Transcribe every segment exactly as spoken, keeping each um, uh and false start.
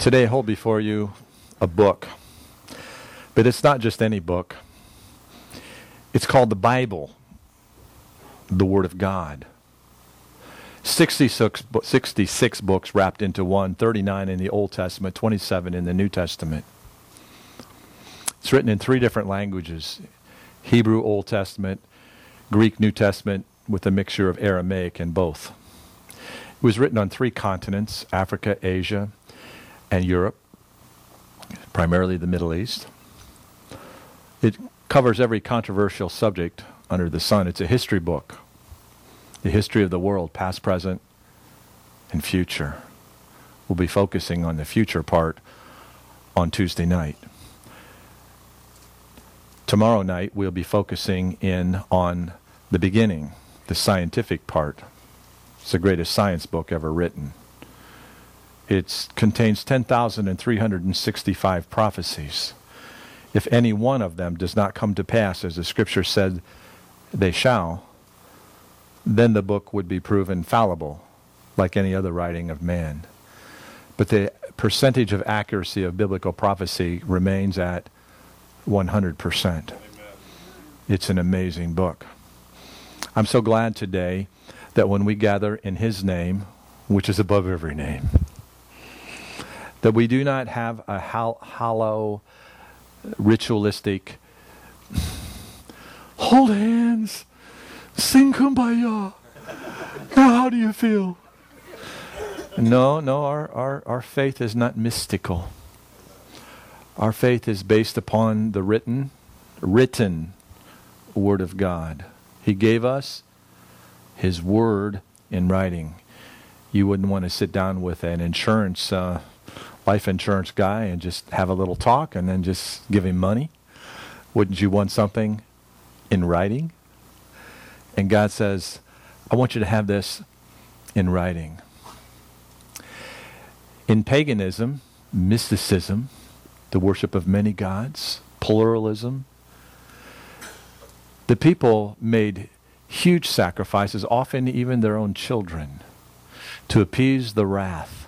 Today, I hold before you a book, but it's not just any book. It's called the Bible, the Word of God. sixty-six, sixty-six books wrapped into one, thirty-nine in the Old Testament, twenty-seven in the New Testament. It's written in three different languages: Hebrew, Old Testament, Greek, New Testament, with a mixture of Aramaic in both. It was written on three continents: Africa, Asia, and Europe, primarily the Middle East. It covers every controversial subject under the sun. It's a history book, the history of the world, past, present, and future. We'll be focusing on the future part on Tuesday night. Tomorrow night, we'll be focusing in on the beginning, the scientific part. It's the greatest science book ever written. It contains ten thousand three hundred sixty-five prophecies. If any one of them does not come to pass, as the Scripture said they shall, then the book would be proven fallible, like any other writing of man. But the percentage of accuracy of biblical prophecy remains at one hundred percent. Amen. It's an amazing book. I'm so glad today that when we gather in His name, which is above every name, that we do not have a hol- hollow, ritualistic, hold hands, sing Kumbaya. Now how do you feel? No, no, our, our, our faith is not mystical. Our faith is based upon the written, written Word of God. He gave us His Word in writing. You wouldn't want to sit down with an insurance, uh, life insurance guy and just have a little talk and then just give him money. Wouldn't you want something in writing? And God says, I want you to have this in writing. In paganism, mysticism, the worship of many gods, pluralism, the people made huge sacrifices, often even their own children, to appease the wrath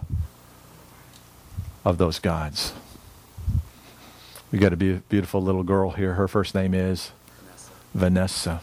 of those gods. We got a be- beautiful little girl here. Her first name is Vanessa. Vanessa.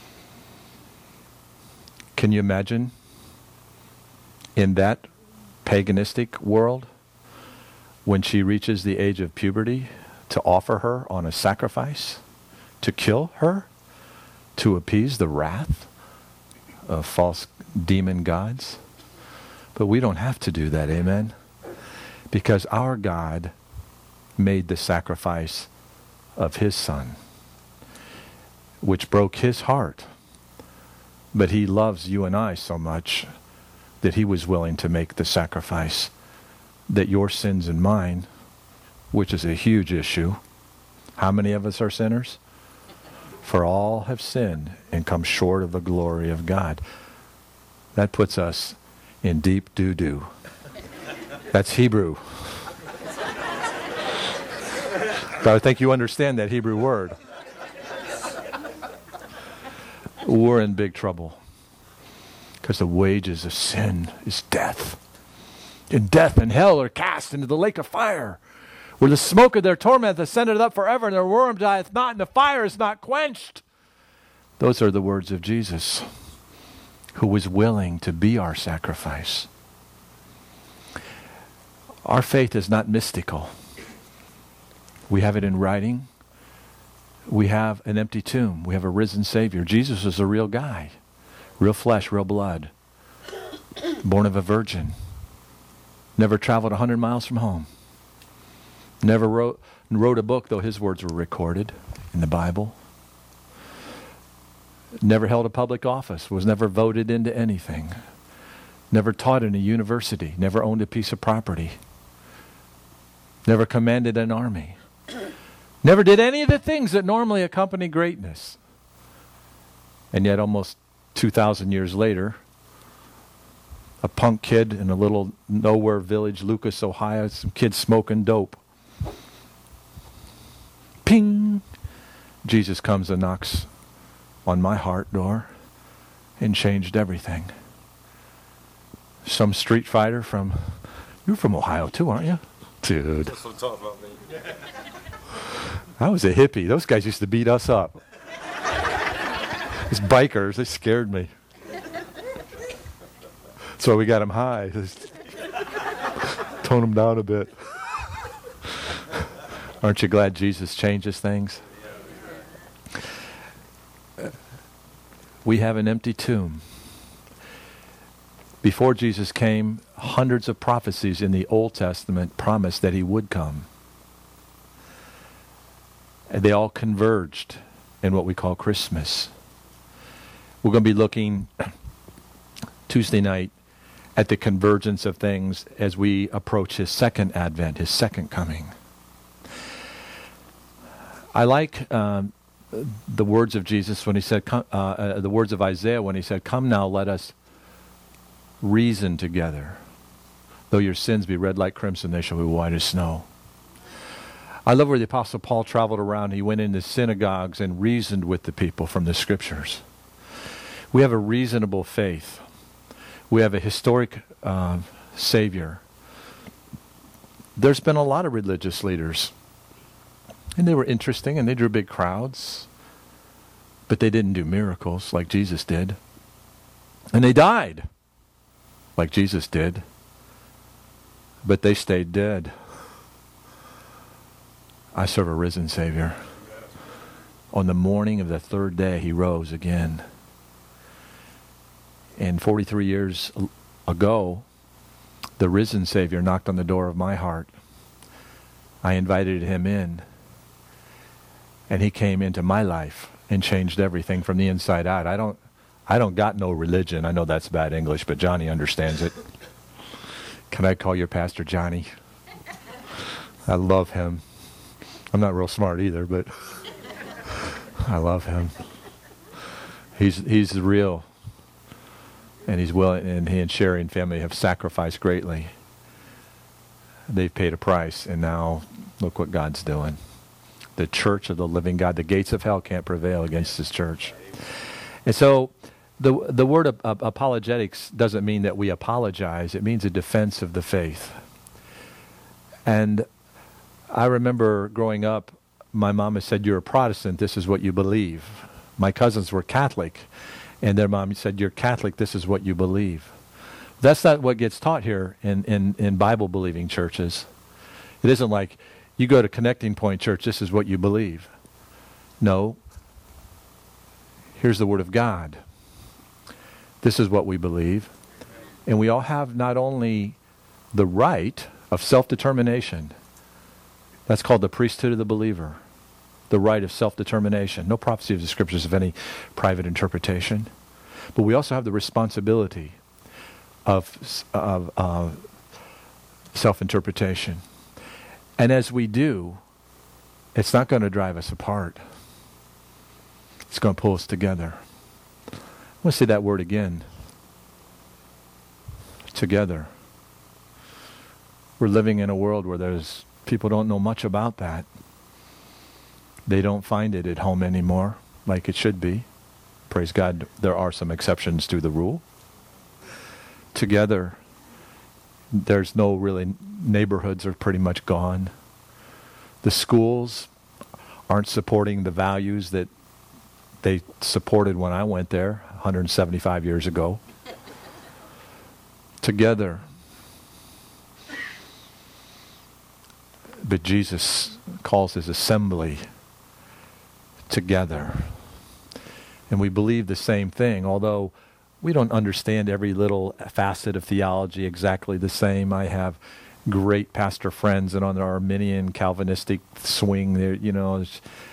Can you imagine in that paganistic world, when she reaches the age of puberty, to offer her on a sacrifice, to kill her, to appease the wrath of false demon gods? But we don't have to do that, amen? Because our God made the sacrifice of His Son, which broke His heart. But He loves you and I so much that He was willing to make the sacrifice that your sins and mine, which is a huge issue. How many of us are sinners? For all have sinned and come short of the glory of God. That puts us in deep doo-doo. That's Hebrew. But I think you understand that Hebrew word. We're in big trouble because the wages of sin is death. And death and hell are cast into the lake of fire, where the smoke of their torment ascended up forever, and their worm dieth not, and the fire is not quenched. Those are the words of Jesus, who was willing to be our sacrifice. Our faith is not mystical. We have it in writing. We have an empty tomb. We have a risen Savior. Jesus is a real guy. Real flesh, real blood. Born of a virgin. Never traveled a hundred miles from home. Never wrote, wrote a book, though his words were recorded in the Bible. Never held a public office. Was never voted into anything. Never taught in a university. Never owned a piece of property. Never commanded an army. Never did any of the things that normally accompany greatness. And yet almost two thousand years later, a punk kid in a little nowhere village, Lucas, Ohio, some kids smoking dope. Ping! Jesus comes and knocks on my heart door and changed everything. Some street fighter from, you're from Ohio too, aren't you? Dude. That's what I'm talking about, baby. I was a hippie. Those guys used to beat us up. These bikers, they scared me. So we got them high. Just tone them down a bit. Aren't you glad Jesus changes things? We have an empty tomb. Before Jesus came, hundreds of prophecies in the Old Testament promised that he would come. And they all converged in what we call Christmas. We're going to be looking Tuesday night at the convergence of things as we approach his second advent, his second coming. I like um, the words of Jesus when he said, uh, uh, the words of Isaiah when he said, "Come now, let us reason together. Though your sins be red like crimson, they shall be white as snow." I love where the Apostle Paul traveled around. He went into synagogues and reasoned with the people from the Scriptures. We have a reasonable faith. We have a historic uh, Savior. There's been a lot of religious leaders, and they were interesting, and they drew big crowds, but they didn't do miracles like Jesus did. And they died like Jesus did, but they stayed dead. I serve a risen Savior. On the morning of the third day, he rose again. And forty-three years ago, the risen Savior knocked on the door of my heart. I invited him in, and he came into my life and changed everything from the inside out. I don't, I don't got no religion. I know that's bad English, but Johnny understands it. Can I call your pastor Johnny? I love him. I'm not real smart either, but I love him. He's he's real. And he's willing, and he and Sherry and family have sacrificed greatly. They've paid a price, and now look what God's doing. The church of the living God, the gates of hell can't prevail against his church. And so the the word of, of apologetics doesn't mean that we apologize. It means a defense of the faith. And I remember growing up, my mom had said, "You're a Protestant, this is what you believe." My cousins were Catholic, and their mom said, "You're Catholic, this is what you believe." That's not what gets taught here in, in, in Bible-believing churches. It isn't like, you go to Connecting Point Church, this is what you believe. No. Here's the Word of God. This is what we believe. And we all have not only the right of self-determination, that's called the priesthood of the believer, the right of self-determination. No prophecy of the Scriptures of any private interpretation. But we also have the responsibility of, of uh, self-interpretation. And as we do, it's not going to drive us apart. It's going to pull us together. I want to say that word again. Together. We're living in a world where there's people don't know much about that. They don't find it at home anymore like it should be. Praise God, there are some exceptions to the rule. Together, there's no really, neighborhoods are pretty much gone. The schools aren't supporting the values that they supported when I went there one hundred seventy-five years ago. Together. But Jesus calls his assembly together. And we believe the same thing, although we don't understand every little facet of theology exactly the same. I have great pastor friends and on the Arminian Calvinistic swing there, you know.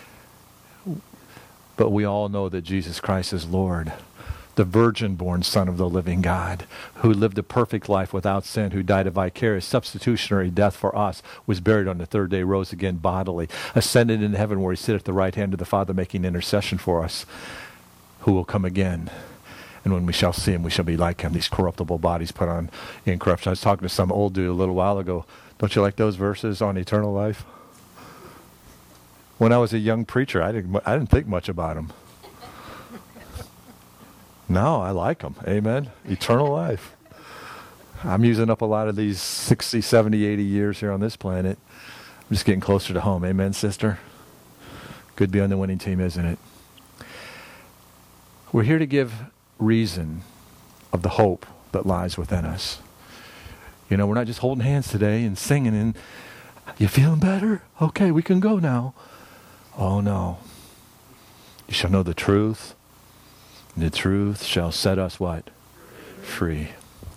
But we all know that Jesus Christ is Lord, the virgin-born Son of the living God, who lived a perfect life without sin, who died a vicarious substitutionary death for us, was buried on the third day, rose again bodily, ascended into heaven where he sitteth at the right hand of the Father making intercession for us, who will come again. And when we shall see him, we shall be like him. These corruptible bodies put on incorruption. I was talking to some old dude a little while ago. Don't you like those verses on eternal life? When I was a young preacher, I didn't, I didn't think much about them. No, I like them. Amen. Eternal life. I'm using up a lot of these sixty, seventy, eighty years here on this planet. I'm just getting closer to home. Amen, sister? Good to be on the winning team, isn't it? We're here to give reason of the hope that lies within us. You know, we're not just holding hands today and singing and, you feeling better? Okay, we can go now. Oh no. You shall know the truth, and the truth shall set us what? Free.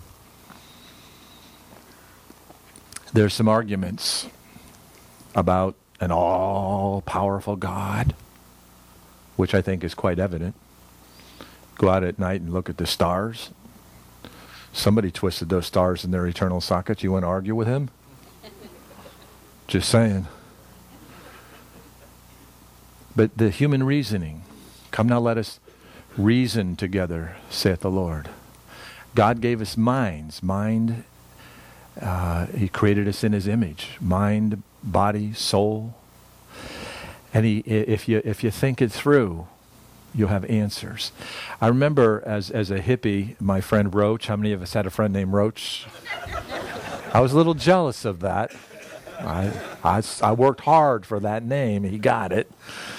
There's some arguments about an all-powerful God, which I think is quite evident. Go out at night and look at the stars. Somebody twisted those stars in their eternal sockets. You want to argue with him? Just saying. But the human reasoning, come now let us reason together, saith the Lord. God gave us minds. Mind, uh, he created us in his image. Mind, body, soul. And he, if you if you think it through, you'll have answers. I remember as, as a hippie, my friend Roach. How many of us had a friend named Roach? I was a little jealous of that. I, I, I worked hard for that name. He got it.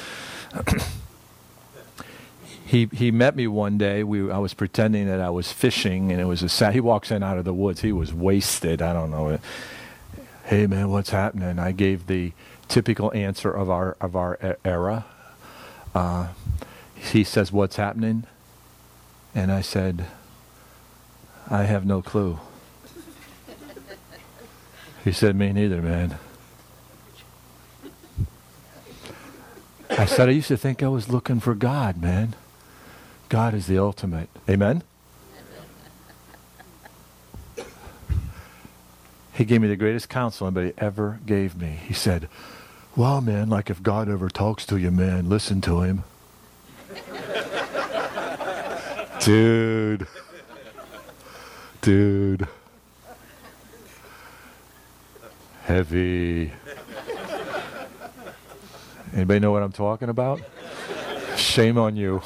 he he met me one day. We I was pretending that I was fishing, and it was a sad. He walks in out of the woods. He was wasted. I don't know. Hey man, what's happening? I gave the typical answer of our of our era. Uh, he says, "What's happening?" And I said, "I have no clue." He said, "Me neither, man." I said, "I used to think I was looking for God, man. God is the ultimate." Amen? He gave me the greatest counsel anybody ever gave me. He said, "Well, man, like if God ever talks to you, man, listen to him." Dude. Dude. Heavy. Anybody know what I'm talking about? Shame on you.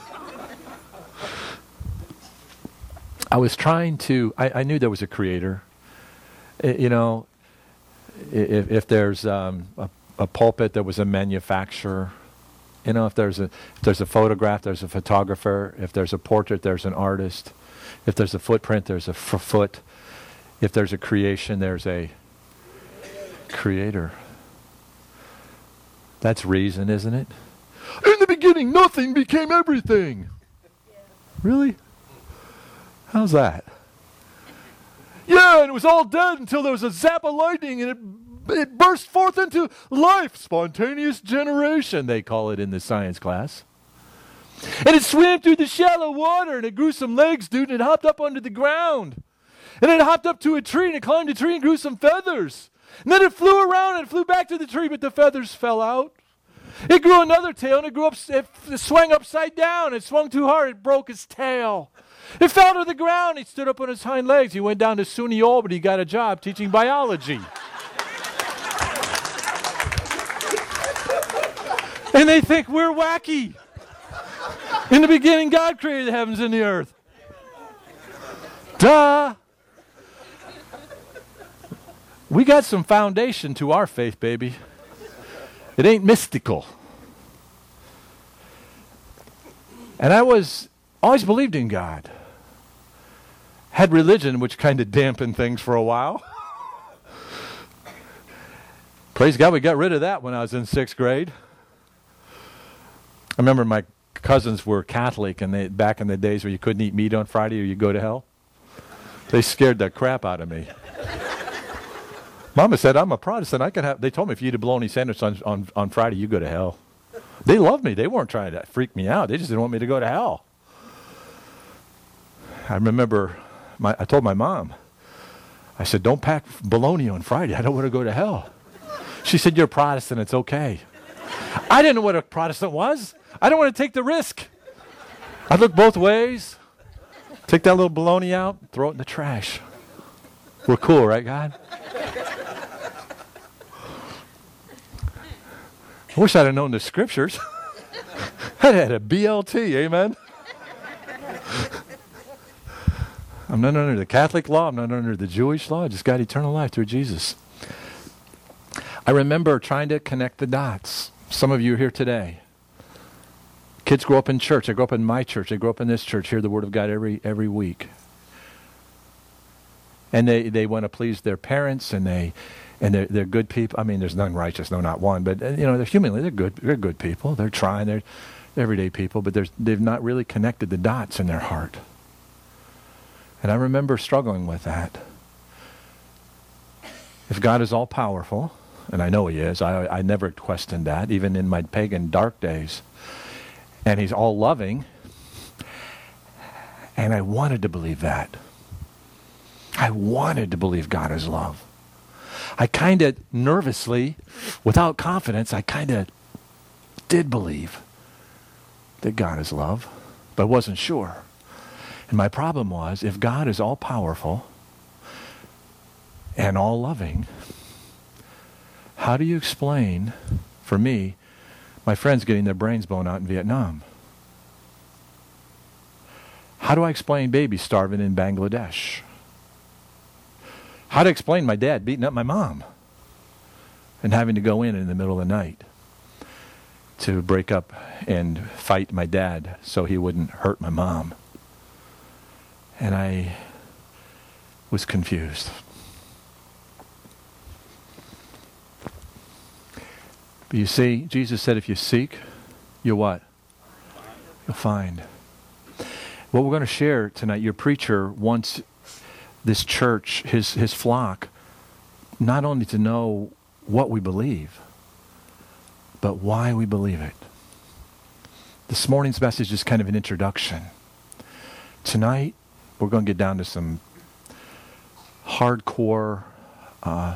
I was trying to, I, I knew there was a creator. I, you know, if, if there's um, a, a pulpit, there was a manufacturer. You know, if there's a if there's a photograph, there's a photographer. If there's a portrait, there's an artist. If there's a footprint, there's a f- foot. If there's a creation, there's a creator. That's reason, isn't it? In the beginning, nothing became everything. Yeah. Really? How's that? Yeah, and it was all dead until there was a zap of lightning and it it burst forth into life. Spontaneous generation, they call it in the science class. And it swam through the shallow water and it grew some legs, dude, and it hopped up under the ground. And then it hopped up to a tree and it climbed a tree and grew some feathers. And then it flew around and it flew back to the tree, but the feathers fell out. It grew another tail and it grew up, it swung upside down. It swung too hard, it broke its tail. It fell to the ground. He stood up on his hind legs. He went down to SUNY Albany. He got a job teaching biology. And they think we're wacky. In the beginning, God created the heavens and the earth. Duh. We got some foundation to our faith, baby. It ain't mystical. And I was always believed in God. Had religion, which kind of dampened things for a while. Praise God, we got rid of that when I was in sixth grade. I remember my cousins were Catholic, and they back in the days where you couldn't eat meat on Friday or you go to hell. They scared the crap out of me. Mama said, "I'm a Protestant. I can have." They told me if you eat a bologna sandwich on, on, on Friday, you go to hell. They loved me. They weren't trying to freak me out. They just didn't want me to go to hell. I remember, my, I told my mom, I said, "Don't pack bologna on Friday. I don't want to go to hell." She said, "You're a Protestant. It's okay." I didn't know what a Protestant was. I didn't want to take the risk. I looked both ways. Take that little bologna out, throw it in the trash. We're cool, right, God? I wish I'd have known the scriptures. I'd had a B L T, amen? I'm not under the Catholic law. I'm not under the Jewish law. I just got eternal life through Jesus. I remember trying to connect the dots. Some of you are here today. Kids grow up in church. I grew up in my church. They grew up in this church, hear the Word of God every every week. And they, they want to please their parents, and they and they're, they're good people. I mean, there's none righteous, no, not one. But, you know, they're humanly, they're good. They're good people. They're trying. They're everyday people. But there's, they've not really connected the dots in their heart. And I remember struggling with that. If God is all-powerful, and I know He is, I, I never questioned that, even in my pagan dark days. And He's all-loving, and I wanted to believe that. I wanted to believe God is love. I kind of nervously, without confidence, I kind of did believe that God is love, but I wasn't sure. And my problem was, if God is all-powerful and all-loving, how do you explain, for me, my friends getting their brains blown out in Vietnam? How do I explain babies starving in Bangladesh? How to explain my dad beating up my mom and having to go in in the middle of the night to break up and fight my dad so he wouldn't hurt my mom? And I was confused. But you see, Jesus said if you seek, you'll what? You'll find. What we're going to share tonight, your preacher wants this church, his his flock, not only to know what we believe, but why we believe it. This morning's message is kind of an introduction. Tonight, we're going to get down to some hardcore uh,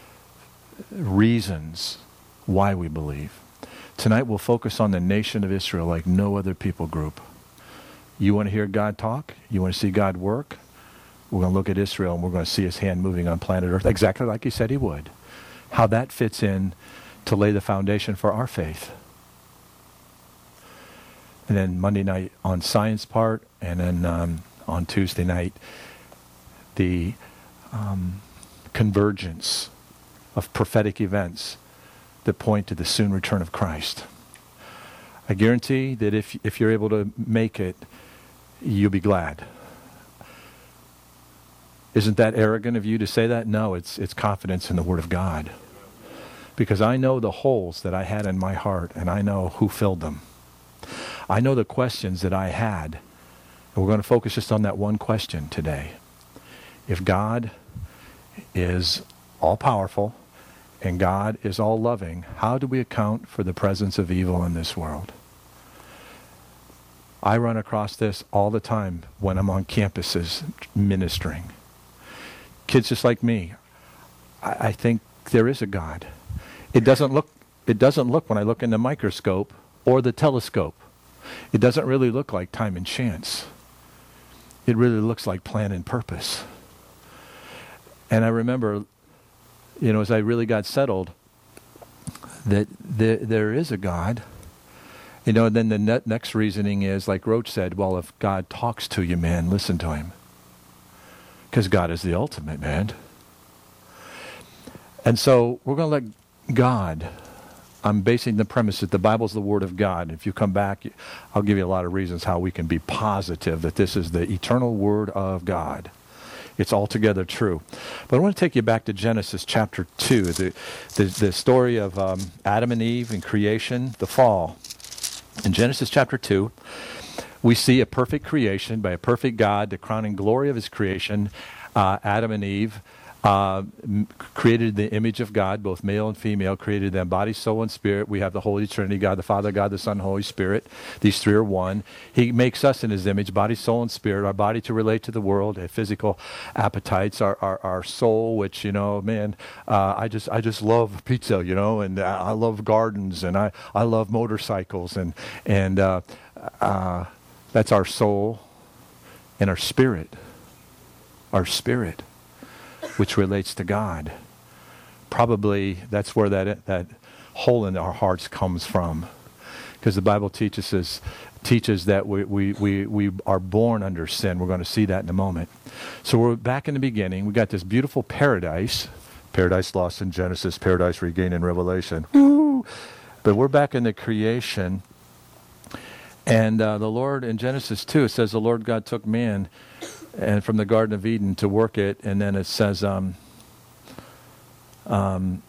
reasons why we believe. Tonight, we'll focus on the nation of Israel like no other people group. You want to hear God talk? You want to see God work? We're going to look at Israel, and we're going to see His hand moving on planet Earth exactly like He said He would. How that fits in to lay the foundation for our faith. And then Monday night on science part, and then um, on Tuesday night, the um, convergence of prophetic events that point to the soon return of Christ. I guarantee that if if you're able to make it, you'll be glad. Isn't that arrogant of you to say that? No, it's it's confidence in the Word of God. Because I know the holes that I had in my heart, and I know who filled them. I know the questions that I had, and we're going to focus just on that one question today. If God is all-powerful and God is all-loving, how do we account for the presence of evil in this world? I run across this all the time when I'm on campuses ministering. Kids just like me, I, I think there is a God. It doesn't look, it doesn't look when I look in the microscope or the telescope. It doesn't really look like time and chance. It really looks like plan and purpose. And I remember, you know, as I really got settled, that there, there is a God. You know, and then the ne- next reasoning is, like Roach said, well, if God talks to you, man, listen to Him. Because God is the ultimate, man. And so we're going to let God, I'm basing the premise that the Bible's the Word of God. If you come back, I'll give you a lot of reasons how we can be positive that this is the eternal Word of God. It's altogether true. But I want to take you back to Genesis chapter two, the, the, the story of um, Adam and Eve and creation, the fall. In Genesis chapter two, we see a perfect creation by a perfect God, the crowning glory of His creation. Uh, Adam and Eve uh, m- created the image of God, both male and female, created them body, soul, and spirit. We have the Holy Trinity, God the Father, God the Son, Holy Spirit. These three are one. He makes us in His image, body, soul, and spirit. Our body to relate to the world, our physical appetites, our, our, our soul, which, you know, man, uh, I just I just love pizza, you know, and uh, I love gardens, and I, I love motorcycles, and, and uh, uh, that's our soul. And our spirit, our spirit, which relates to God. Probably that's where that that hole in our hearts comes from. Because the Bible teaches us teaches that we, we, we, we are born under sin. We're going to see that in a moment. So we're back in the beginning. We got this beautiful paradise. Paradise lost in Genesis, paradise regained in Revelation. Woo! But we're back in the creation. And uh, the Lord, in Genesis two, it says the Lord God took man and from the Garden of Eden to work it. And then it says, um, um,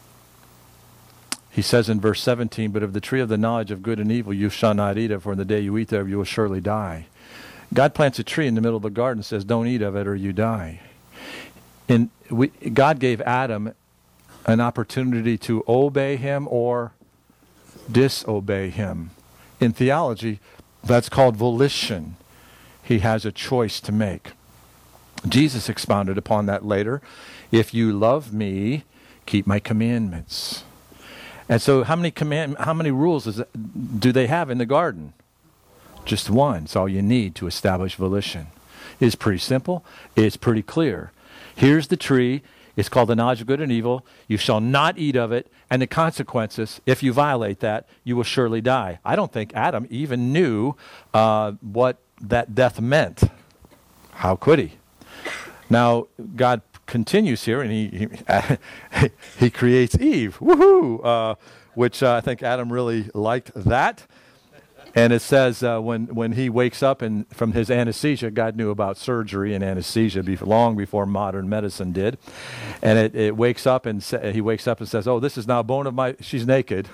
he says in verse seventeen, but of the tree of the knowledge of good and evil you shall not eat of, for in the day you eat thereof you will surely die. God plants a tree in the middle of the garden and says, don't eat of it or you die. And we, God gave Adam an opportunity to obey him or disobey him. In theology, that's called volition. He has a choice to make. Jesus expounded upon that later. If you love me, keep my commandments. And so how many command, how many rules is that, do they have in the garden? Just one. It's all you need to establish volition. It's pretty simple. It's pretty clear. Here's the tree. It's called the knowledge of good and evil. You shall not eat of it. And the consequences, if you violate that, you will surely die. I don't think Adam even knew uh, what that death meant. How could he? Now, God continues here, and he he, he creates Eve. Woohoo! Uh, which uh, I think Adam really liked that. And it says uh, when, when he wakes up and from his anesthesia, God knew about surgery and anesthesia before, long before modern medicine did. And it, it wakes up and sa- he wakes up and says, oh, this is now bone of my, she's naked.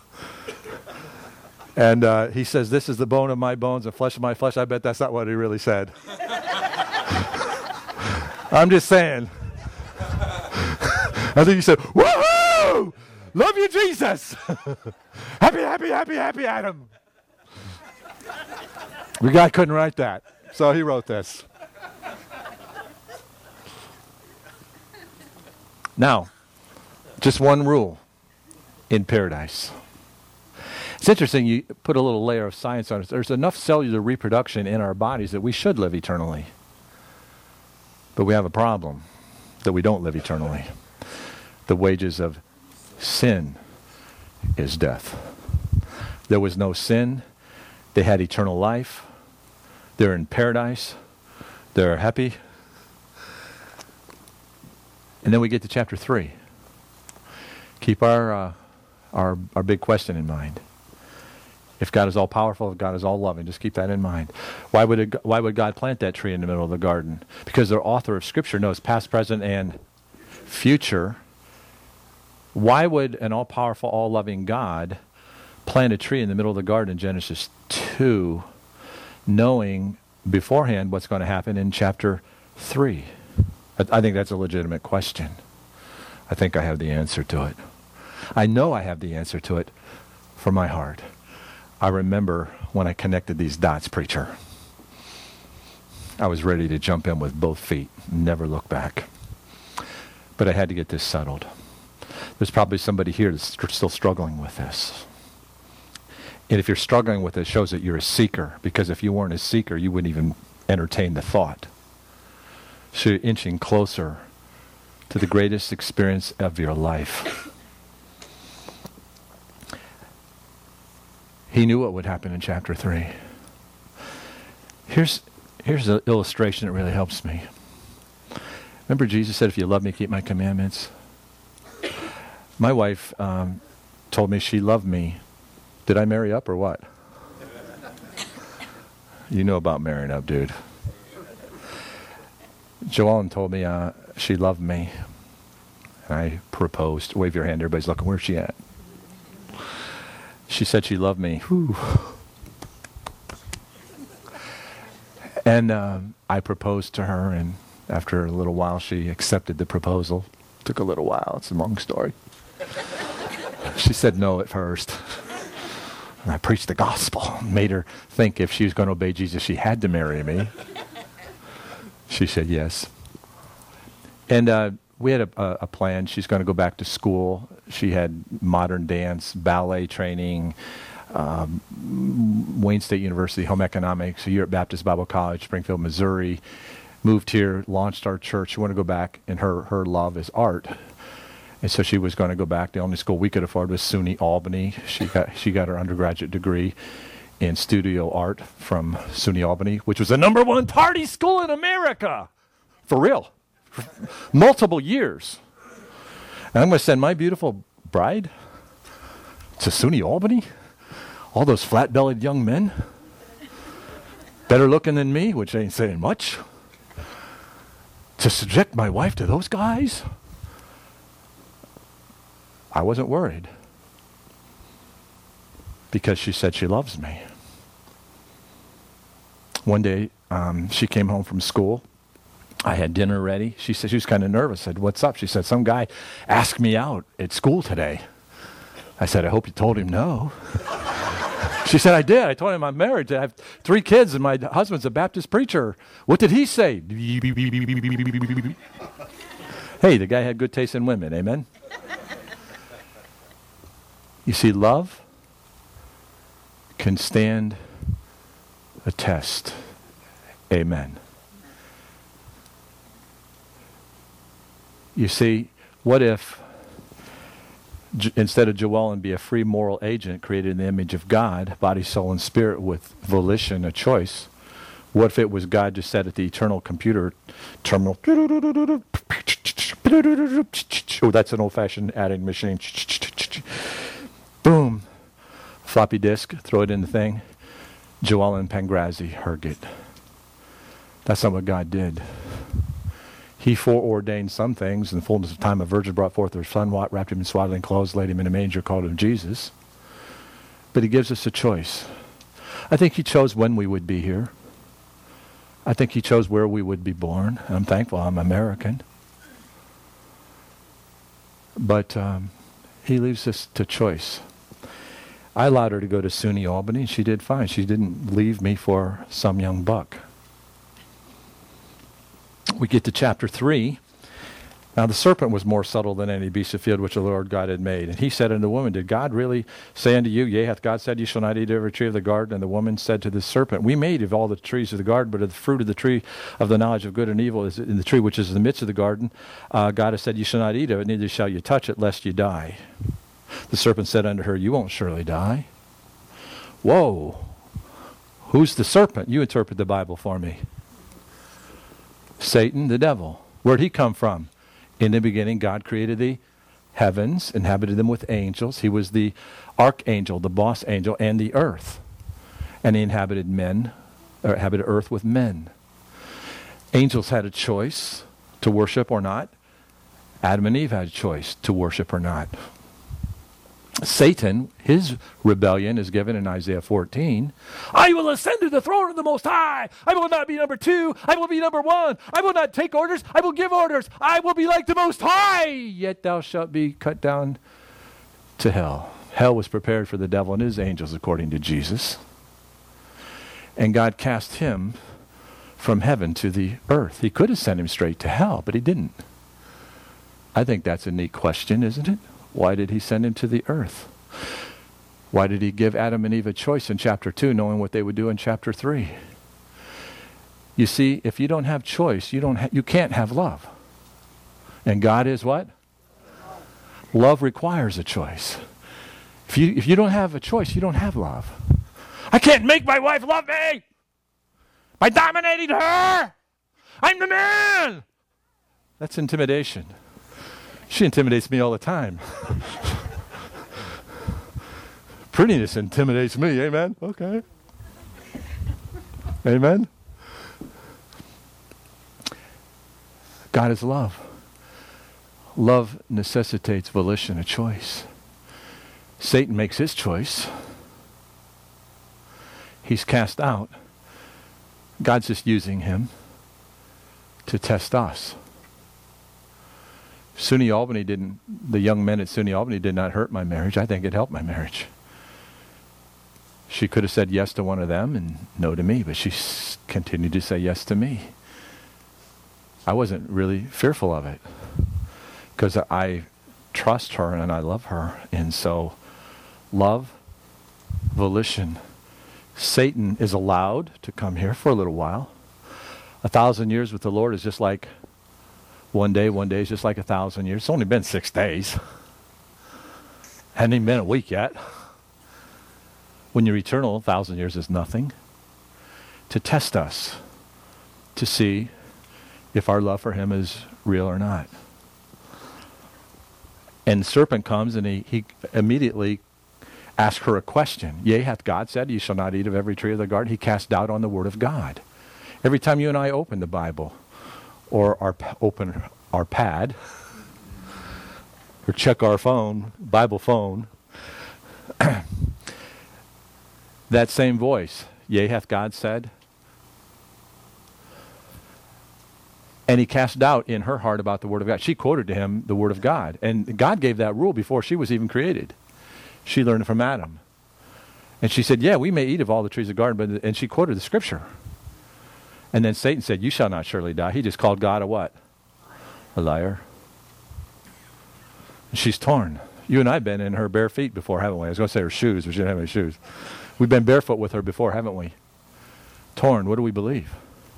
and uh, he says, this is the bone of my bones and flesh of my flesh. I bet that's not what he really said. I'm just saying. I think he said, woohoo! Love you, Jesus! happy, happy, happy, happy Adam. The guy couldn't write that, so he wrote this. Now, just one rule in paradise. It's interesting, you put a little layer of science on it. There's enough cellular reproduction in our bodies that we should live eternally. But we have a problem, that we don't live eternally. The wages of sin is death. There was no sin. They had eternal life. They're in paradise. They're happy. And then we get to chapter three. Keep our, uh, our, our big question in mind. If God is all powerful, if God is all loving, just keep that in mind. Why would it, why would God plant that tree in the middle of the garden? Because the author of Scripture knows past, present, and future. Why would an all-powerful, all-loving God plant a tree in the middle of the garden in Genesis two, knowing beforehand what's going to happen in chapter three? I, I think that's a legitimate question. I think I have the answer to it. I know I have the answer to it from my heart. I remember when I connected these dots, preacher. I was ready to jump in with both feet, never look back. But I had to get this settled. There's probably somebody here that's st- still struggling with this. And if you're struggling with it, it shows that you're a seeker. Because if you weren't a seeker, you wouldn't even entertain the thought. So you're inching closer to the greatest experience of your life. He knew what would happen in chapter three. Here's, here's an illustration that really helps me. Remember Jesus said, if you love me, keep my commandments. My wife um, told me she loved me. Did I marry up or what? You know about marrying up, dude. Joellen told me uh, she loved me. And I proposed. Wave your hand. Everybody's looking. Where's she at? She said she loved me. Whew. And um, I proposed to her, and after a little while, she accepted the proposal. Took a little while. It's a long story. She said no at first. And I preached the gospel, made her think if she was going to obey Jesus, she had to marry me. She said yes. And uh, we had a, a, a plan. She's going to go back to school. She had modern dance, ballet training, um, Wayne State University, home economics, Europe Baptist Bible College, Springfield, Missouri. Moved here, launched our church. She wanted to go back, and her, her love is art. And so she was going to go back. The only school we could afford was SUNY Albany. She got she got her undergraduate degree in studio art from SUNY Albany, which was the number one party school in America. For real. For multiple years. And I'm going to send my beautiful bride to SUNY Albany? All those flat-bellied young men? Better looking than me, which ain't saying much. To subject my wife to those guys? I wasn't worried. Because she said she loves me. One day, um, she came home from school. I had dinner ready. She said she was kind of nervous. I said, "What's up?" She said, "Some guy asked me out at school today." I said, "I hope you told him no." She said, "I did. I told him I'm married. I have three kids, and my husband's a Baptist preacher." "What did he say?" Hey, the guy had good taste in women. Amen? You see, love can stand a test. Amen. You see, what if J- instead of Joellen be a free moral agent created in the image of God, body, soul, and spirit with volition, a choice? What if it was God just sat at the eternal computer terminal? Oh, that's an old-fashioned adding machine. Boom. Floppy disk, throw it in the thing. Joellen Pangrazi heard it. That's not what God did. He foreordained some things. In the fullness of time, a virgin brought forth her son, wrapped him in swaddling clothes, laid him in a manger, called him Jesus. But he gives us a choice. I think he chose when we would be here. I think he chose where we would be born. And I'm thankful I'm American. But um, he leaves us to choice. I allowed her to go to SUNY Albany, and she did fine. She didn't leave me for some young buck. We get to chapter three. Now the serpent was more subtle than any beast of the field which the Lord God had made. And he said unto the woman, Did God really say unto you, Yea, hath God said, You shall not eat of every tree of the garden? And the woman said to the serpent, We may eat of all the trees of the garden, but of the fruit of the tree of the knowledge of good and evil is in the tree which is in the midst of the garden. Uh, God has said, You shall not eat of it, neither shall you touch it, lest you die. The serpent said unto her, You won't surely die. Whoa. Who's the serpent? You interpret the Bible for me. Satan, the devil. Where'd he come from? In the beginning, God created the heavens, inhabited them with angels. He was the archangel, the boss angel, and the earth. And he inhabited men, or inhabited earth with men. Angels had a choice to worship or not. Adam and Eve had a choice to worship or not. Satan, his rebellion is given in Isaiah fourteen. I will ascend to the throne of the Most High. I will not be number two. I will be number one. I will not take orders. I will give orders. I will be like the Most High. Yet thou shalt be cut down to hell. Hell was prepared for the devil and his angels, according to Jesus. And God cast him from heaven to the earth. He could have sent him straight to hell, but he didn't. I think that's a neat question, isn't it? Why did he send him to the earth? Why did he give Adam and Eve a choice in chapter two, knowing what they would do in chapter three? You see, if you don't have choice, you don't ha- you can't have love. And God is what? Love requires a choice. If you if you don't have a choice, you don't have love. I can't make my wife love me by dominating her. I'm the man. That's intimidation. She intimidates me all the time. Prettiness intimidates me. Amen? Okay. Amen? God is love. Love necessitates volition, a choice. Satan makes his choice. He's cast out. God's just using him to test us. SUNY Albany didn't, the young men at SUNY Albany did not hurt my marriage. I think it helped my marriage. She could have said yes to one of them and no to me, but she s- continued to say yes to me. I wasn't really fearful of it because I trust her and I love her. And so love, volition. Satan is allowed to come here for a little while. A thousand years with the Lord is just like One day, one day is just like a thousand years. It's only been six days. Hadn't even been a week yet. when you're eternal, a thousand years is nothing, to test us, to see if our love for him is real or not. And the serpent comes and he, he immediately asks her a question. Yea, hath God said, ye shall not eat of every tree of the garden? He cast doubt on the word of God. Every time you and I open the Bible, or our, open our pad, or check our phone, Bible phone, that same voice, yea, hath God said? And he cast doubt in her heart about the word of God. She quoted to him the word of God. And God gave that rule before she was even created. She learned it from Adam. And she said, yeah, we may eat of all the trees of the garden, but, and she quoted the scripture. And then Satan said, you shall not surely die. He just called God a what? A liar. And she's torn. You and I have been in her bare feet before, haven't we? I was going to say her shoes, but she didn't have any shoes. We've been barefoot with her before, haven't we? Torn. What do we believe?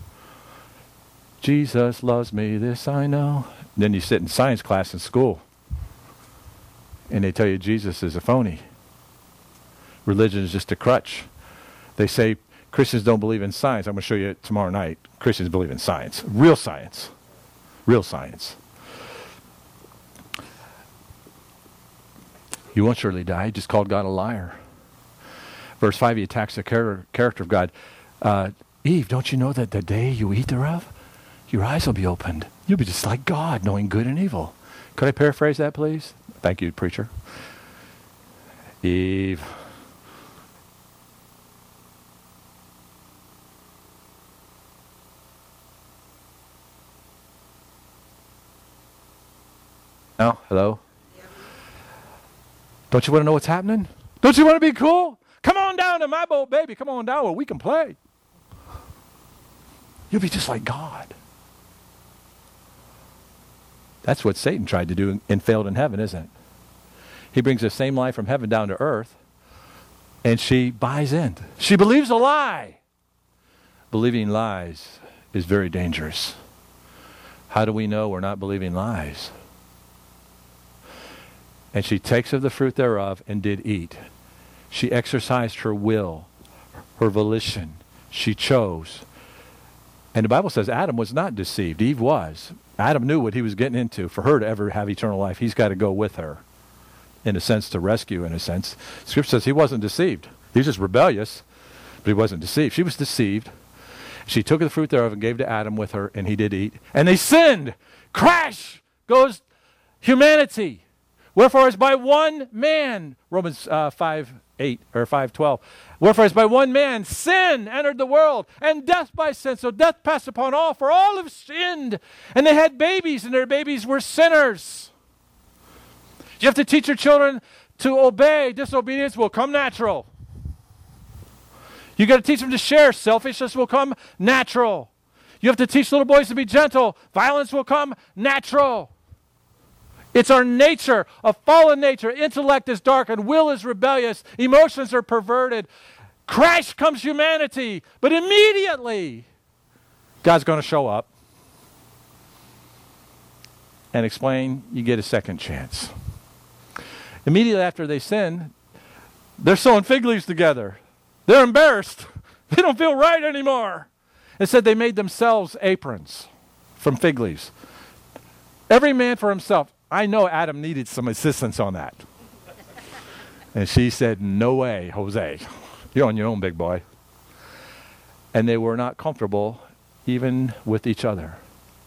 Jesus loves me, this I know. And then you sit in science class in school, and they tell you Jesus is a phony. Religion is just a crutch. They say Christians don't believe in science. I'm going to show you tomorrow night. Christians believe in science. Real science. Real science. You won't surely die. He just called God a liar. Verse five, he attacks the char- character of God. Uh, Eve, don't you know that the day you eat thereof, your eyes will be opened. You'll be just like God, knowing good and evil. Could I paraphrase that, please? Thank you, preacher. Eve. Now, hello? Don't you want to know what's happening? Don't you want to be cool? Come on down to my boat, baby. Come on down where we can play. You'll be just like God. That's what Satan tried to do and failed in heaven, isn't it? He brings the same lie from heaven down to earth, and she buys in. She believes a lie. Believing lies is very dangerous. How do we know we're not believing lies? And she takes of the fruit thereof and did eat. She exercised her will, her volition. She chose. And the Bible says Adam was not deceived. Eve was. Adam knew what he was getting into. For her to ever have eternal life, he's got to go with her. In a sense, to rescue, in a sense. Scripture says he wasn't deceived. He was just rebellious, but he wasn't deceived. She was deceived. She took of the fruit thereof and gave to Adam with her, and he did eat. And they sinned. Crash goes humanity. Wherefore as by one man, Romans uh, five eight or five twelve. Wherefore as by one man sin entered the world, and death by sin. So death passed upon all, for all have sinned. And they had babies, and their babies were sinners. You have to teach your children to obey. Disobedience will come natural. You got to teach them to share. Selfishness will come natural. You have to teach little boys to be gentle. Violence will come natural. It's our nature, a fallen nature. Intellect is dark and will is rebellious. Emotions are perverted. Crash comes humanity. But immediately, God's going to show up and explain, you get a second chance. Immediately after they sin, they're sewing fig leaves together. They're embarrassed. They don't feel right anymore. It said they made themselves aprons from fig leaves. Every man for himself. I know Adam needed some assistance on that. And she said, no way, Jose. You're on your own, big boy. And they were not comfortable even with each other.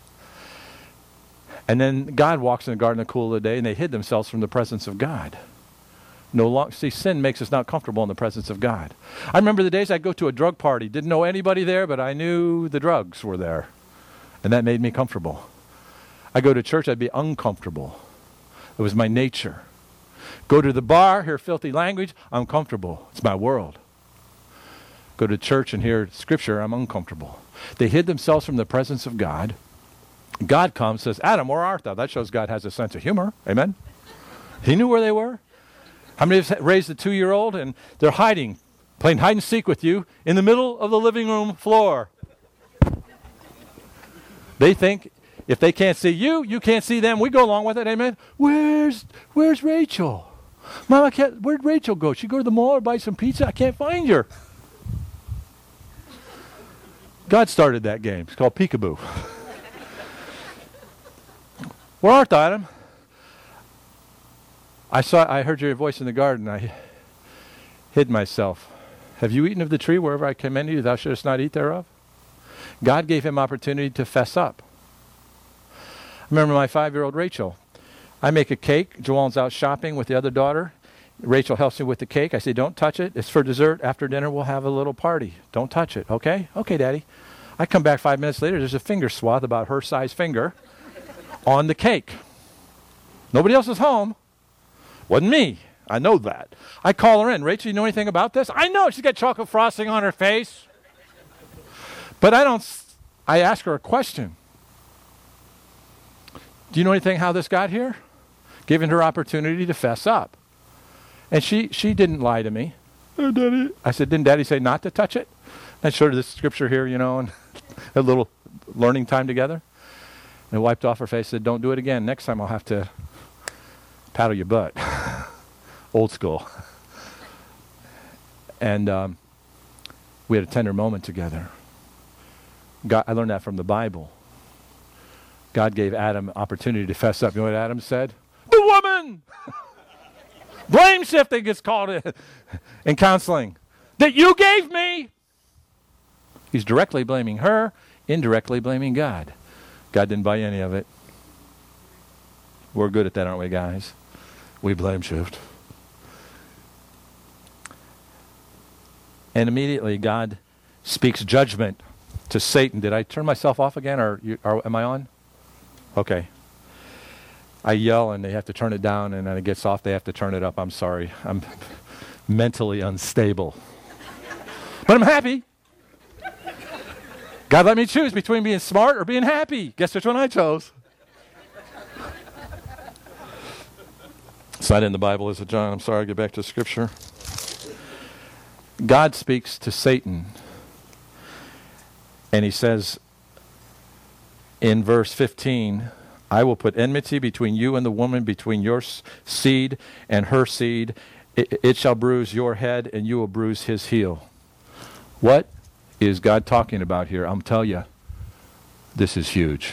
And then God walks in the garden in the cool of the day, and they hid themselves from the presence of God. No long, see, sin makes us not comfortable in the presence of God. I remember the days I'd go to a drug party. Didn't know anybody there, but I knew the drugs were there. And that made me comfortable. I go to church, I'd be uncomfortable. It was my nature. Go to the bar, hear filthy language, I'm comfortable. It's my world. Go to church and hear scripture, I'm uncomfortable. They hid themselves from the presence of God. God comes, says, Adam, where art thou? That shows God has a sense of humor. Amen? He knew where they were. How many have raised a two-year-old and they're hiding, playing hide and seek with you in the middle of the living room floor? They think if they can't see you, you can't see them. We go along with it, amen? Where's, where's Rachel? Mom, I can't, where'd Rachel go? She go to the mall or buy some pizza? I can't find her. God started that game. It's called peekaboo. Where art thou, Adam? I saw. I heard your voice in the garden. I hid myself. Have you eaten of the tree wherever I commanded you? Thou shouldest not eat thereof. God gave him opportunity to fess up. I remember my five-year-old Rachel. I make a cake. Joelle's out shopping with the other daughter. Rachel helps me with the cake. I say, don't touch it. It's for dessert. After dinner, we'll have a little party. Don't touch it, okay? Okay, Daddy. I come back five minutes later. There's a finger swath about her size finger on the cake. Nobody else is home. Wasn't me. I know that. I call her in. Rachel, you know anything about this? I know. She's got chocolate frosting on her face. But I don't, I ask her a question. Do you know anything how this got here? Giving her opportunity to fess up. And she, she didn't lie to me. Oh, Daddy. I said, didn't Daddy say not to touch it? I showed her this scripture here, you know, and a little learning time together. And wiped off her face, said, don't do it again. Next time I'll have to paddle your butt. Old school. And um, we had a tender moment together. God, I learned that from the Bible. God gave Adam opportunity to fess up. You know what Adam said? The woman! Blame shifting gets called in, in counseling. That you gave me! He's directly blaming her, indirectly blaming God. God didn't buy any of it. We're good at that, aren't we, guys? We blame shift. And immediately God speaks judgment to Satan. Did I turn myself off again, or, you, or am I on? Okay. I yell and they have to turn it down, and then it gets off, they have to turn it up. I'm sorry. I'm mentally unstable. But I'm happy. God let me choose between being smart or being happy. Guess which one I chose? It's not in the Bible, is it, John? I'm sorry. I'll get back to Scripture. God speaks to Satan, and he says in verse fifteen, I will put enmity between you and the woman, between your seed and her seed. It, it shall bruise your head, and you will bruise his heel. What is God talking about here? I'm telling you, this is huge.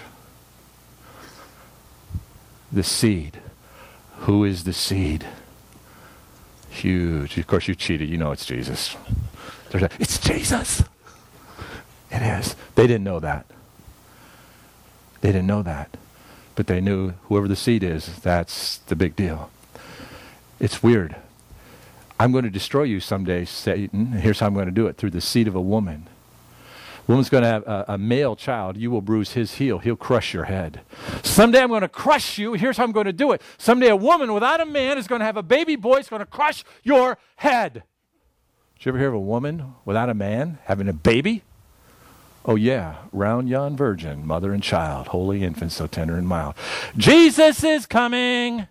The seed. Who is the seed? Huge. Of course, you cheated. You know it's Jesus. There's a, it's Jesus. It is. They didn't know that. They didn't know that. But they knew whoever the seed is, that's the big deal. It's weird. I'm going to destroy you someday, Satan. And here's how I'm going to do it. Through the seed of a woman. Woman's going to have a, a male child. You will bruise his heel. He'll crush your head. Someday I'm going to crush you. Here's how I'm going to do it. Someday a woman without a man is going to have a baby boy. It's going to crush your head. Did you ever hear of a woman without a man having a baby? Oh yeah, round yon virgin, mother and child, holy infant, so tender and mild. Jesus is coming.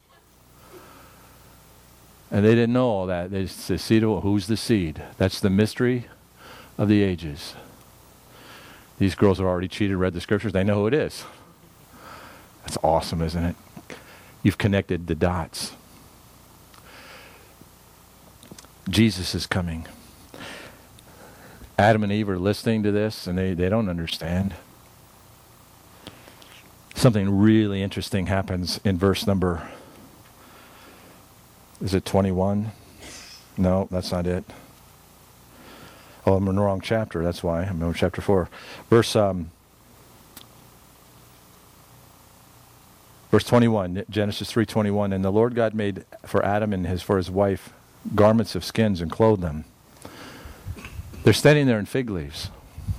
And they didn't know all that. They just said, seed of, who's the seed? That's the mystery of the ages. These girls have already cheated, read the scriptures. They know who it is. That's awesome, isn't it? You've connected the dots. Jesus is coming. Adam and Eve are listening to this, and they, they don't understand. Something really interesting happens in verse number, is it twenty-one? No, that's not it. Oh, I'm in the wrong chapter, that's why. I'm in chapter four. Verse, um, verse twenty-one, Genesis three twenty-one, and the Lord God made for Adam and his for his wife garments of skins and clothed them. They're standing there in fig leaves.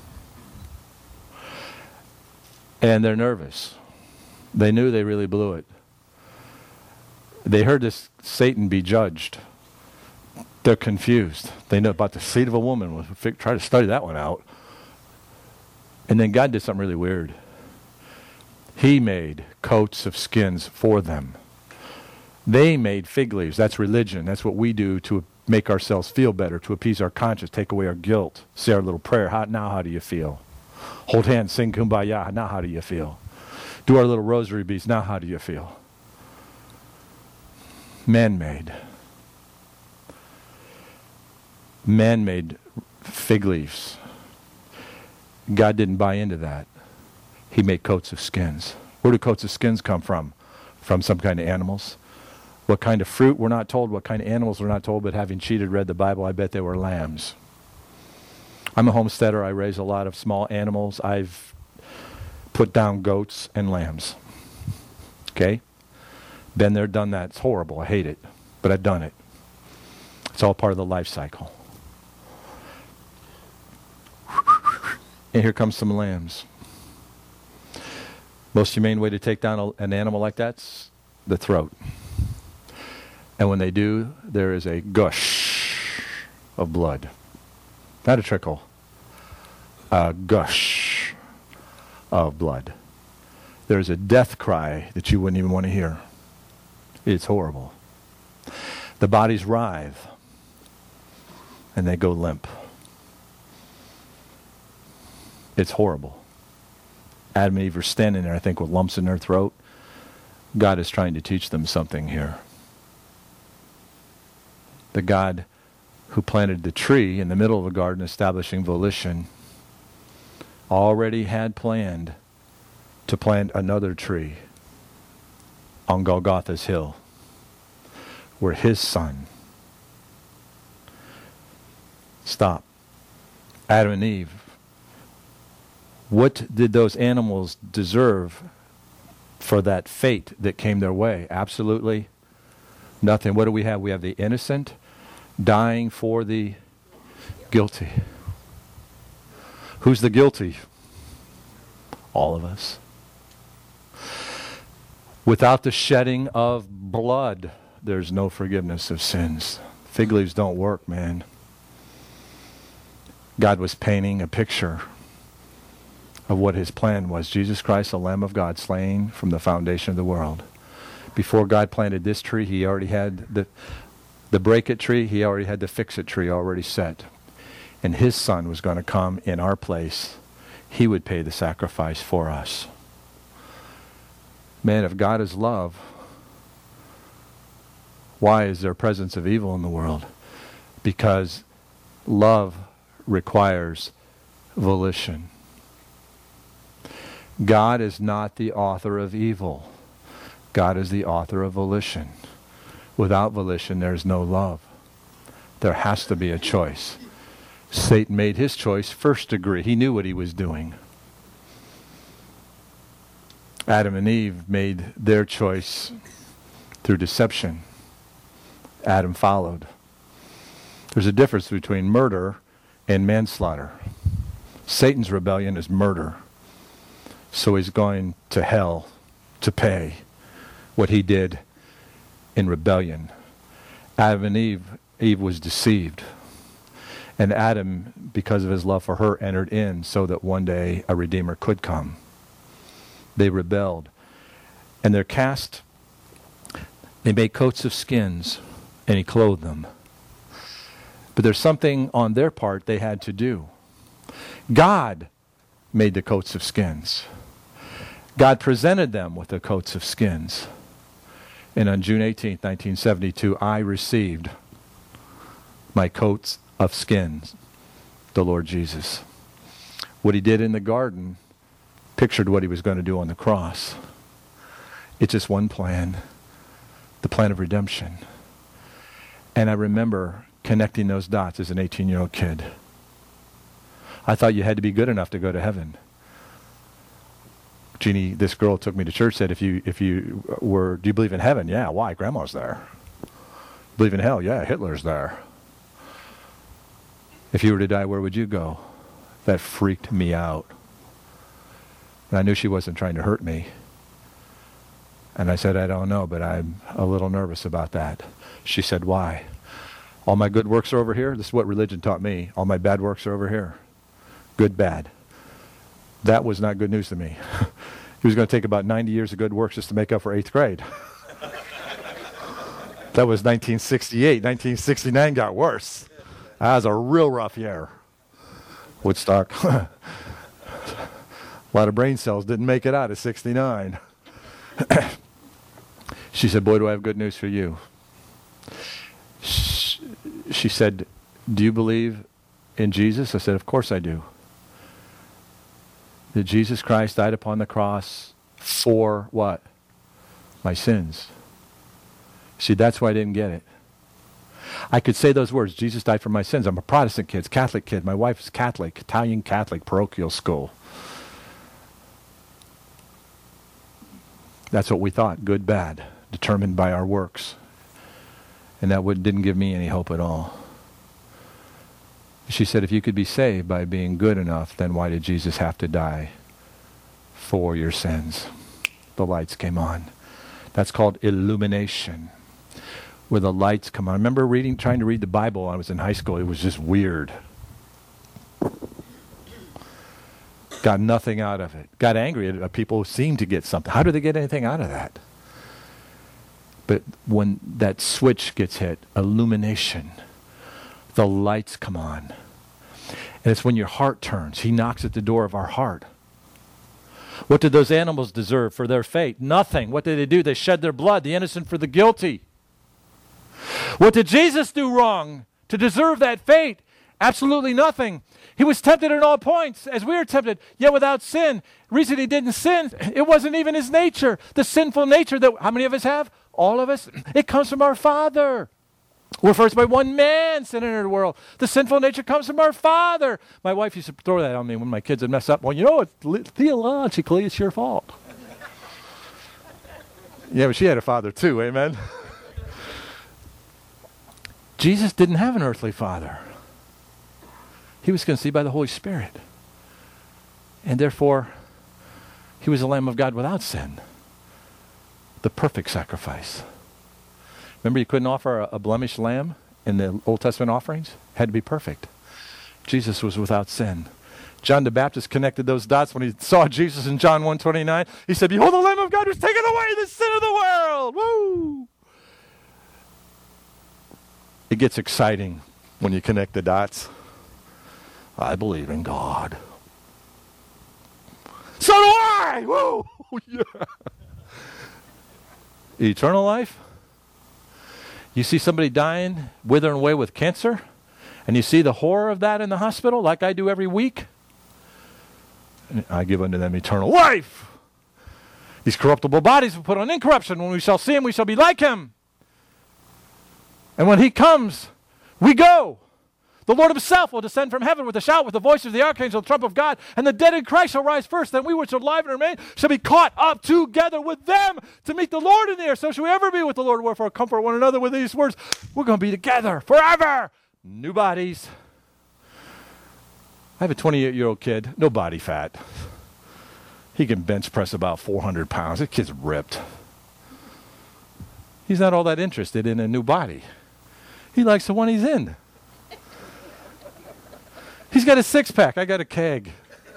And they're nervous. They knew they really blew it. They heard this Satan be judged. They're confused. They know about the seed of a woman. We'll fig- try to study that one out. And then God did something really weird. He made coats of skins for them. They made fig leaves. That's religion. That's what we do to make ourselves feel better, to appease our conscience, take away our guilt, say our little prayer. How, now how do you feel? Hold hands, sing kumbaya. Now how do you feel? Do our little rosary beads. Now how do you feel? Man-made. man-made fig leaves. God didn't buy into that. He made coats of skins. Where do coats of skins come from? From some kind of animals. What kind of fruit? We're not told. What kind of animals? We're not told. But having cheated, read the Bible, I bet they were lambs. I'm a homesteader. I raise a lot of small animals. I've put down goats and lambs. Okay? Been there, done that. It's horrible. I hate it. But I've done it. It's all part of the life cycle. And here comes some lambs. Most humane way to take down a, an animal like that's the throat. And when they do, there is a gush of blood. Not a trickle. A gush of blood. There's a death cry that you wouldn't even want to hear. It's horrible. The bodies writhe. And they go limp. It's horrible. Adam and Eve are standing there, I think, with lumps in their throat. God is trying to teach them something here. The God who planted the tree in the middle of the garden, establishing volition, already had planned to plant another tree on Golgotha's hill, where his son. Stop. Adam and Eve. What did those animals deserve for that fate that came their way? Absolutely nothing. What do we have? We have the innocent dying for the guilty. Who's the guilty? All of us. Without the shedding of blood, there's no forgiveness of sins. Fig leaves don't work, man. God was painting a picture of what his plan was. Jesus Christ, the Lamb of God, slain from the foundation of the world. Before God planted this tree, he already had the, the break-it tree, he already had the fix-it tree already set. And his son was going to come in our place. He would pay the sacrifice for us. Man, if God is love, why is there presence of evil in the world? Because love requires volition. God is not the author of evil. God is the author of volition. Without volition, there's no love. There has to be a choice. Satan made his choice first degree. He knew what he was doing. Adam and Eve made their choice through deception. Adam followed. There's a difference between murder and manslaughter. Satan's rebellion is murder. So he's going to hell to pay what he did in rebellion. Adam and Eve, Eve was deceived. And Adam, because of his love for her, entered in so that one day a Redeemer could come. They rebelled. And they're cast, they made coats of skins, and he clothed them. But there's something on their part they had to do. God made the coats of skins. God presented them with the coats of skins. And on June eighteenth, nineteen seventy-two, I received my coats of skins, the Lord Jesus. What he did in the garden pictured what he was going to do on the cross. It's just one plan, the plan of redemption. And I remember connecting those dots as an eighteen-year-old kid. I thought you had to be good enough to go to heaven. Jeannie, this girl took me to church, said, if you if you were, do you believe in heaven? Yeah, why? Grandma's there. Believe in hell? Yeah, Hitler's there. If you were to die, where would you go? That freaked me out. And I knew she wasn't trying to hurt me. And I said, I don't know, but I'm a little nervous about that. She said, why? All my good works are over here. This is what religion taught me. All my bad works are over here. Good, bad. That was not good news to me. He was going to take about ninety years of good works just to make up for eighth grade. That was nineteen sixty-eight. nineteen sixty-nine got worse. That was a real rough year. Woodstock. A lot of brain cells didn't make it out of sixty-nine. She said, boy, do I have good news for you. She said, do you believe in Jesus? I said, of course I do. That Jesus Christ died upon the cross for what? My sins. See, that's why I didn't get it. I could say those words, Jesus died for my sins. I'm a Protestant kid, Catholic kid. My wife is Catholic, Italian Catholic, parochial school. That's what we thought, good, bad, determined by our works. And that would, didn't give me any hope at all. She said, if you could be saved by being good enough, then why did Jesus have to die for your sins? The lights came on. That's called illumination, where the lights come on. I remember reading, trying to read the Bible when I was in high school. It was just weird. Got nothing out of it. Got angry at people who seemed to get something. How do they get anything out of that? But when that switch gets hit, illumination, the lights come on. And it's when your heart turns. He knocks at the door of our heart. What did those animals deserve for their fate? Nothing. What did they do? They shed their blood, the innocent for the guilty. What did Jesus do wrong to deserve that fate? Absolutely nothing. He was tempted at all points, as we are tempted, yet without sin. The reason he didn't sin, it wasn't even his nature. The sinful nature that, how many of us have? All of us. It comes from our Father. We're first by one man sin entered the world. The sinful nature comes from our Father. My wife used to throw that on me when my kids would mess up. Well, you know, it's, theologically, it's your fault. Yeah, but she had a father too, amen? Jesus didn't have an earthly father. He was conceived by the Holy Spirit. And therefore, he was the Lamb of God without sin. The perfect sacrifice. Remember, you couldn't offer a, a blemished lamb in the Old Testament offerings? It had to be perfect. Jesus was without sin. John the Baptist connected those dots when he saw Jesus in John one twenty-nine. He said, behold the Lamb of God who's taken away the sin of the world. Woo! It gets exciting when you connect the dots. I believe in God. So do I! Woo! Yeah. Eternal life? You see somebody dying, withering away with cancer, and you see the horror of that in the hospital, like I do every week. And I give unto them eternal life. These corruptible bodies will put on incorruption. When we shall see him, we shall be like him. And when he comes, we go. The Lord himself will descend from heaven with a shout, with the voice of the archangel, the trump of God, and the dead in Christ shall rise first. Then we which are alive and remain shall be caught up together with them to meet the Lord in the air. So shall we ever be with the Lord. Wherefore comfort one another with these words. We're going to be together forever. New bodies. I have a twenty-eight-year-old kid, no body fat. He can bench press about four hundred pounds. This kid's ripped. He's not all that interested in a new body. He likes the one he's in. He's got a six-pack. I got a keg.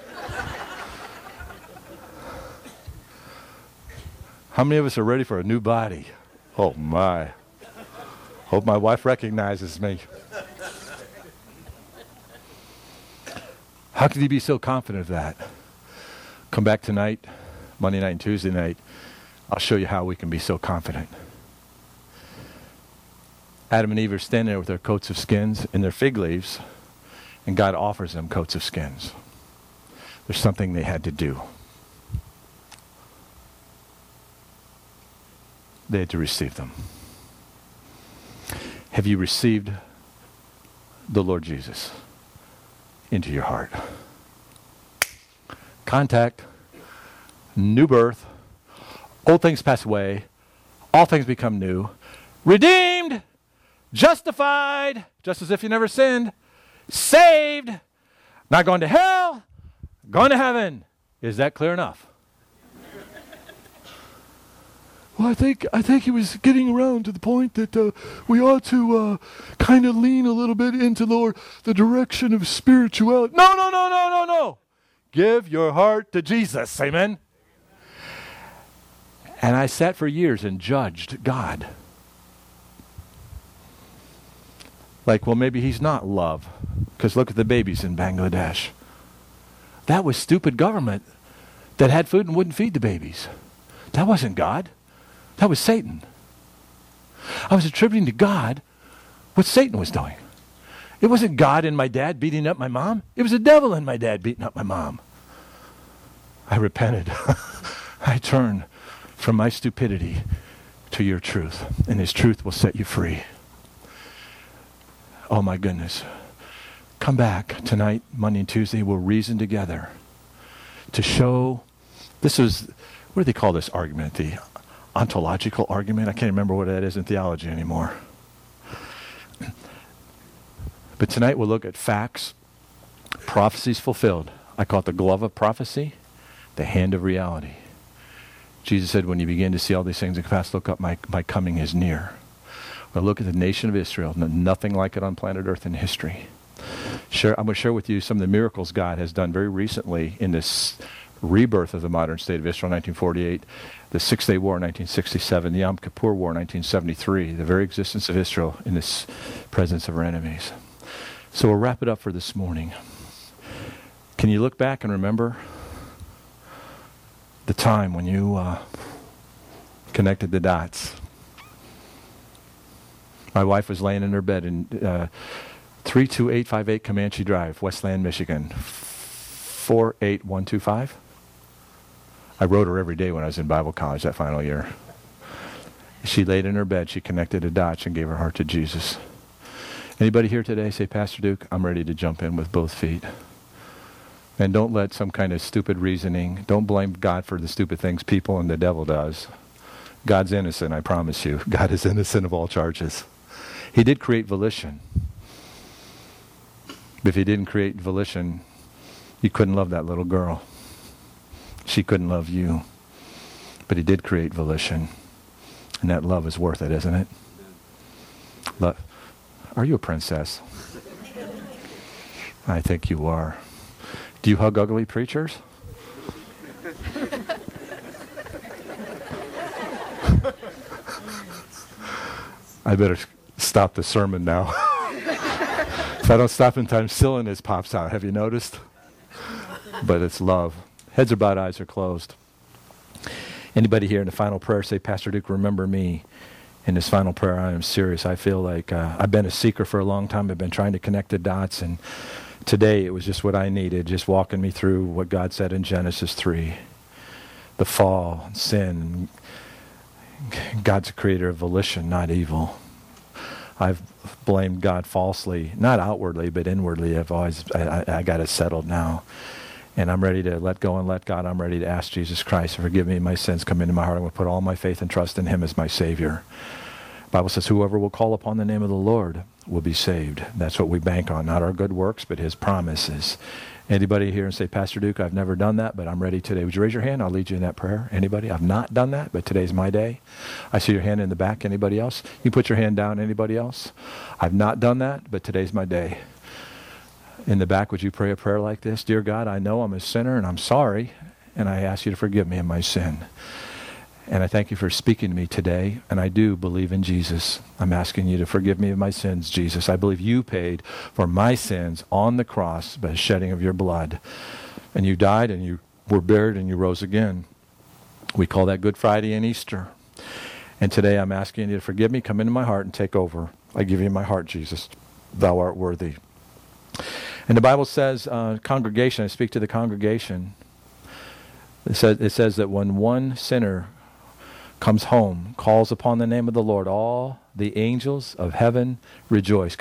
How many of us are ready for a new body? Oh, my. Hope my wife recognizes me. How could he be so confident of that? Come back tonight, Monday night and Tuesday night. I'll show you how we can be so confident. Adam and Eve are standing there with their coats of skins and their fig leaves, and God offers them coats of skins. There's something they had to do. They had to receive them. Have you received the Lord Jesus into your heart? Contact, new birth, old things pass away, all things become new, redeemed, justified, just as if you never sinned, saved, not going to hell, going to heaven. Is that clear enough? Well, I think I think he was getting around to the point that uh, we ought to uh, kind of lean a little bit into the, the direction of spirituality. No, no, no, no, no, no. Give your heart to Jesus. Amen. And I sat for years and judged God. Like, well, maybe he's not love. Because look at the babies in Bangladesh. That was stupid government that had food and wouldn't feed the babies. That wasn't God. That was Satan. I was attributing to God what Satan was doing. It wasn't God and my dad beating up my mom. It was the devil and my dad beating up my mom. I repented. I turned from my stupidity to your truth, and his truth will set you free. Oh my goodness. Come back tonight, Monday and Tuesday. We'll reason together to show, this is, what do they call this argument? The ontological argument? I can't remember what that is in theology anymore. But tonight we'll look at facts, prophecies fulfilled. I call it the glove of prophecy, the hand of reality. Jesus said, when you begin to see all these things in the past, look up, my, my coming is near. Well, look at the nation of Israel. Nothing like it on planet Earth in history. Share, I'm going to share with you some of the miracles God has done very recently in this rebirth of the modern state of Israel in nineteen forty-eight, the Six-Day War in nineteen sixty-seven, the Yom Kippur War in nineteen seventy-three, the very existence of Israel in this presence of our enemies. So we'll wrap it up for this morning. Can you look back and remember the time when you uh, connected the dots? My wife was laying in her bed in uh, three two eight five eight Comanche Drive, Westland, Michigan, four eight one two five. I wrote her every day when I was in Bible college that final year. She laid in her bed, she connected a dots and gave her heart to Jesus. Anybody here today say, Pastor Duke, I'm ready to jump in with both feet. And don't let some kind of stupid reasoning, don't blame God for the stupid things people and the devil does. God's innocent, I promise you. God is innocent of all charges. He did create volition. But if he didn't create volition, you couldn't love that little girl. She couldn't love you. But he did create volition. And that love is worth it, isn't it? Love. Are you a princess? I think you are. Do you hug ugly preachers? I better stop the sermon now. If I don't stop in time, silliness pops out. Have you noticed? But it's love. Heads are bowed, eyes are closed. Anybody here in the final prayer say, Pastor Duke, remember me. In this final prayer, I am serious. I feel like uh, I've been a seeker for a long time. I've been trying to connect the dots, and today it was just what I needed, just walking me through what God said in Genesis three. The fall, sin. God's a creator of volition, not evil. I've blamed God falsely, not outwardly, but inwardly. I've always, I, I, I got it settled now. And I'm ready to let go and let God. I'm ready to ask Jesus Christ to forgive me my sins, come into my heart. I'm going to put all my faith and trust in him as my Savior. The Bible says, whoever will call upon the name of the Lord will be saved. That's what we bank on, not our good works, but his promises. Anybody here and say, Pastor Duke, I've never done that, but I'm ready today. Would you raise your hand? I'll lead you in that prayer. Anybody? I've not done that, but today's my day. I see your hand in the back. Anybody else? You put your hand down. Anybody else? I've not done that, but today's my day. In the back, would you pray a prayer like this? Dear God, I know I'm a sinner and I'm sorry, and I ask you to forgive me of my sin. And I thank you for speaking to me today, and I do believe in Jesus. I'm asking you to forgive me of my sins, Jesus. I believe you paid for my sins on the cross by the shedding of your blood. And you died, and you were buried, and you rose again. We call that Good Friday and Easter. And today I'm asking you to forgive me, come into my heart, and take over. I give you my heart, Jesus. Thou art worthy. And the Bible says, uh, congregation, I speak to the congregation. It says, it says that when one sinner comes home, calls upon the name of the Lord, all the angels of heaven rejoice.